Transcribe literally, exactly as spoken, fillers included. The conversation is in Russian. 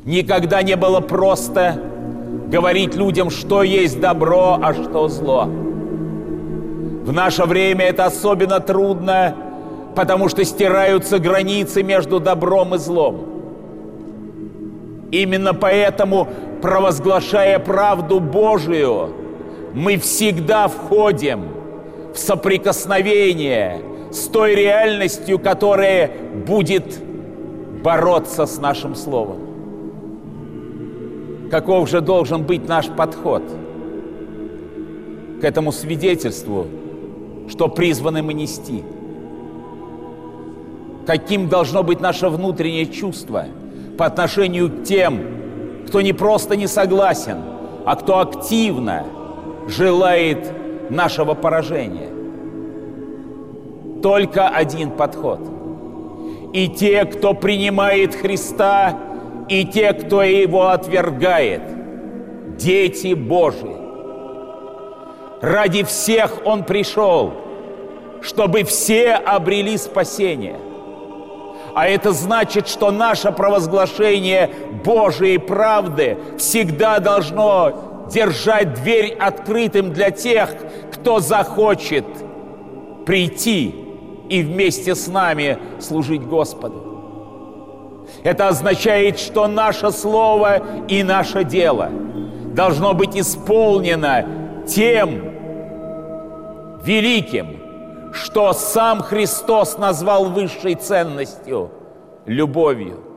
Никогда не было просто говорить людям, что есть добро, а что зло. В наше время это особенно трудно, потому что стираются границы между добром и злом. Именно поэтому, провозглашая правду Божию, мы всегда входим в соприкосновение с той реальностью, которая будет бороться с нашим словом. Каков же должен быть наш подход к этому свидетельству, что призваны мы нести? Каким должно быть наше внутреннее чувство по отношению к тем, кто не просто не согласен, а кто активно желает нашего поражения? Только один подход. И те, кто принимает Христа, и те, кто Его отвергает, дети Божии. Ради всех Он пришел, чтобы все обрели спасение. А это значит, что наше провозглашение Божией правды всегда должно держать дверь открытым для тех, кто захочет прийти и вместе с нами служить Господу. Это означает, что наше слово и наше дело должно быть исполнено тем великим, что сам Христос назвал высшей ценностью – любовью.